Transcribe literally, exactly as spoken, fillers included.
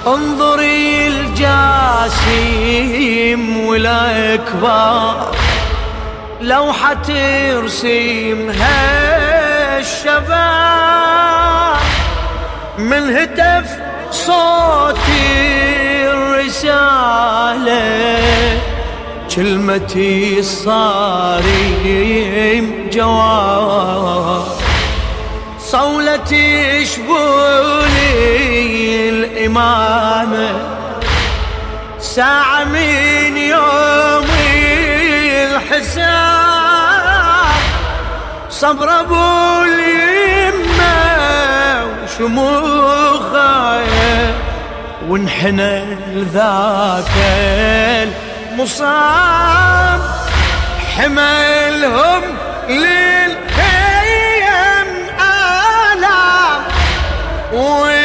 انظري الجاسم والأكبر لوحة ترسمها الشباب، من هتف صوتي الرسالة كلمتي الصارم جواب، صولتي شبولي الإمامة ساعة من يوم الحساب، صبر أبو اليمة وشموخه وانحنى لذاك المصاب، حملهم للخيم آلام